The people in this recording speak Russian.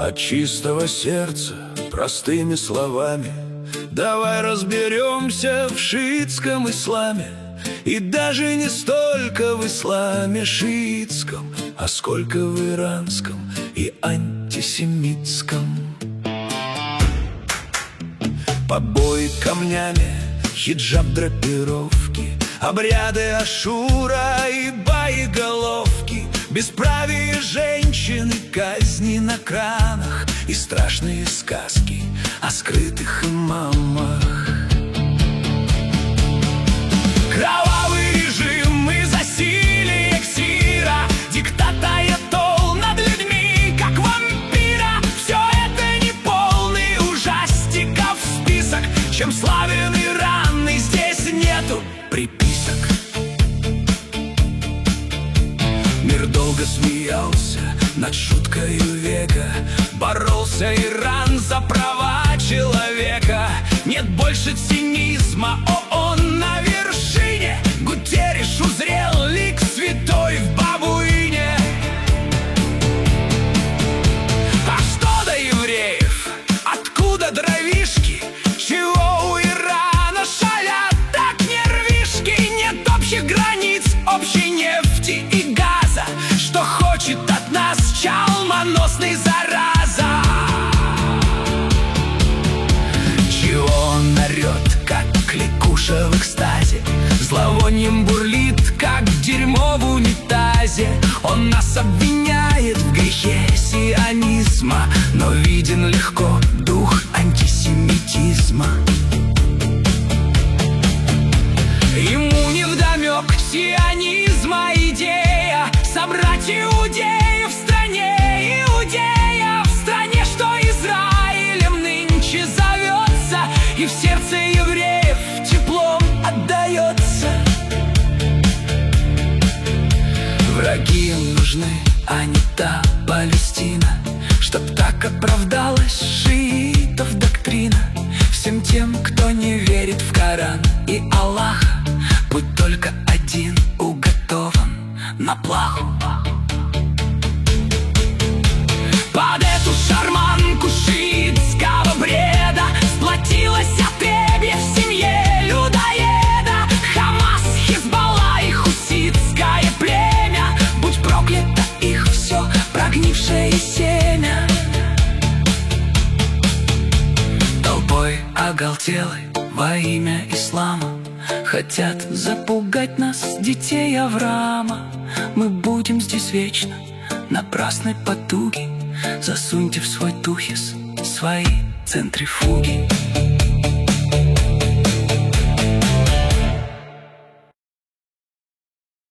От чистого сердца, простыми словами, давай разберемся в шиитском исламе. И даже не столько в исламе шиитском, а сколько в иранском и антисемитском. Побои камнями, хиджаб драпировки, обряды Ашура и боеголовки, бесправие женщин и казни на кранах, и страшные сказки о скрытых имамах. Кровавый режим и засилие ксира, диктат аятолл над людьми, как вампира. Все это не полный ужастиков список, чем славен Иран, и здесь нету приписок. Мир долго смеялся над шуткою века, боролся Иран за права человека. Нет больше цинизма, ООН на вершине, Гутерриш узрел лик святой в бабуине. А что до евреев? Откуда дровишки? Чего у Ирана шалят так нервишки? Нет общих границ, общей нефти и газа, что хочет от нас чалмоносный зараза. Чего он орет, как кликуша в экстазе, зловонием бурлит, как дерьмо в унитазе. Он нас обвиняет в грехе сионизма, но виден легко дух антисемитизма. Ему невдомек сионизма идея собрать иудеев в стране иудеев, в стране, что Израилем нынче зовется, и в сердце евреев теплом отдается. Враги им нужны, а не та Палестина, чтоб так оправдалась шиитов доктрина. Всем тем, кто не верит в Коран и Аллаха, путь только один уготован на плаху. Под эту шарманку шиитского бреда сплотилось отребье в семье людоеда. Хамас, Хизбалла и хуситское племя, будь проклято их все прогнившее семя. Толпой оголтелой во имя ислама хотят запугать нас, детей Авраама. Мы будем здесь вечно, напрасной потуги. Засуньте в свой тухис свои центрифуги.